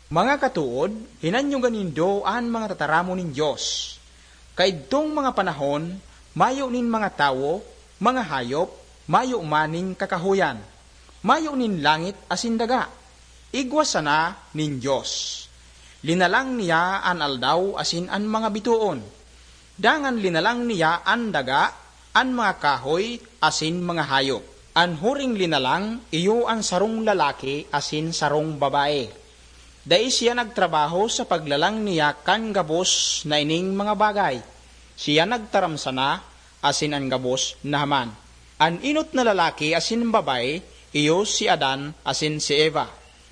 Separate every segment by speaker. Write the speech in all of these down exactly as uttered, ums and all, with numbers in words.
Speaker 1: Mga katuod, hinanyugan nindo an mga tataramo nin Diyos. Kaidtong mga panahon, mayo nin mga tawo, mga hayop, mayo maning kakahuyan. Mayo nin langit asin daga. Igwas sana nin Diyos. Linalang niya an aldaw asin an mga bituon. Dangan linalang niya an daga, an mga kahoy asin mga hayop. An huring linalang iyo an sarong lalaki asin sarong babae. Dai siya nagtrabaho sa paglalang niya kan gabos na ining mga bagay. Siya nagtaramsana asin an gabos na haman. An inot na lalaki asin babae iyo si Adan asin si Eva.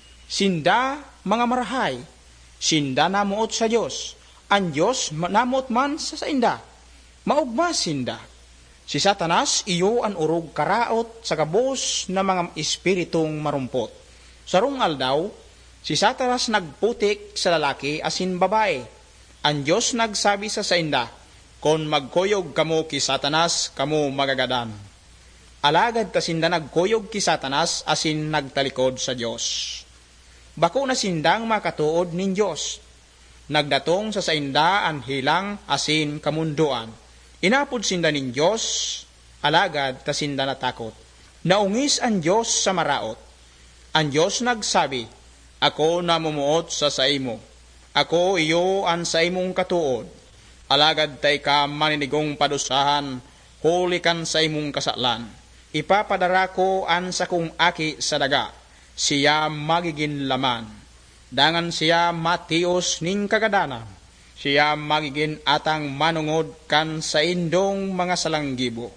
Speaker 1: Sinda mga marahay. Sinda namuot sa Diyos. Ang Diyos namuot man sa sainda. Maugma sinda. Si Satanas iyo an urog karaot sa kabos na mga espiritong marumpot. Sarong aldaw, si Satanas nagputik sa lalaki asin babae. Ang Diyos nagsabi sa sainda, "Kon magkuyog kamo ki Satanas, kamo magagadan." Alagad ta sinda nagkuyog ki Satanas asin nagtalikod sa Diyos. Bako na sindang makatuod nin Diyos. Nagdatong sa sainda an hilang asin kamunduan. Inapod sinda nin Diyos, alagad ta sinda natakot. Naungis ang Diyos sa maraot. Ang Diyos nagsabi, "Ako namumuot sa saimo. Ako iyo an saimong katuod. Alagad tay ka maninigong padusahan, huli kan sa imong kasaklan. Ipapadara ko an sakong aki sa daga. Siya magiging laman. Dangan siya matios ning kagadanan. Siya magiging atang manungod kan sa indong mga salanggibo.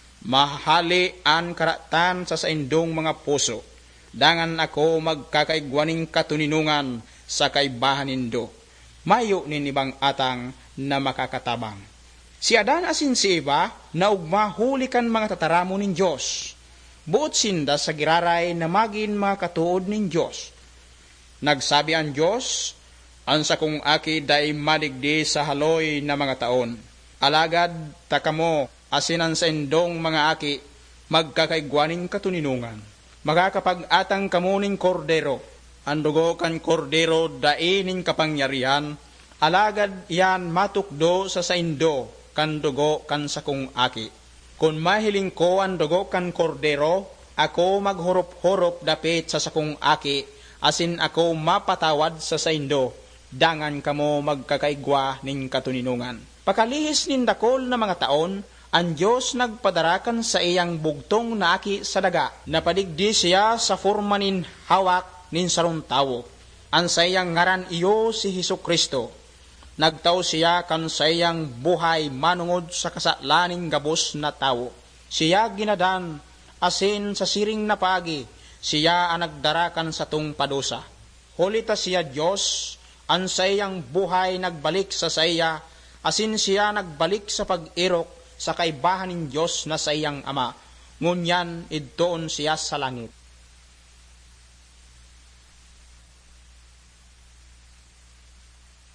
Speaker 1: Mahali ang karatan sa saindong mga puso. Dangan ako magkakaigwaning katuninungan sa kaibahan nindo. Mayo nin ibang atang na makakatabang." Si Adan asin si Eva naugma huli kan mga tataramo nin Diyos. Buot sinda sa giraray na magin mga katuod nin Diyos. Nagsabi ang Diyos, "Ang sakong aki day madigdi sa haloy na mga taon. Alagad takamo asin ang sa indong mga aki magkakaigwaning katuninungan. Magkakapag-atang kamo ning kordero. Ang dugo kan kordero dai ning kapangyarihan. Alagad yan matukdo sa saindo kan dugo kan sakong aki. Kung mahiling ko ang dugo kan kordero, ako maghurop-hurop dapit sa sakong aki, asin ako mapatawad sa saindo, dangan kamo magkakaigwa ning katuninungan." Pakalihis nin dakol na mga taon, ang Diyos nagpadarakan sa iyang bugtong na aki sa daga. Napadigdi siya sa forma nin hawak nin sarong tawo. Ang sayang ngaran iyo si Hesukristo. Nagtao siya kan sayang buhay manungod sa kasaklaning gabos na tawo. Siya ginadan asin sa siring na pagi, siya ang nagdarakan sa tung padusa. Hulita siya Diyos, ang sayang buhay nagbalik sa saya, asin siya nagbalik sa pag-irok sa kaibahan ng Diyos na sayang Ama. Ngunyan idtoon siya sa langit.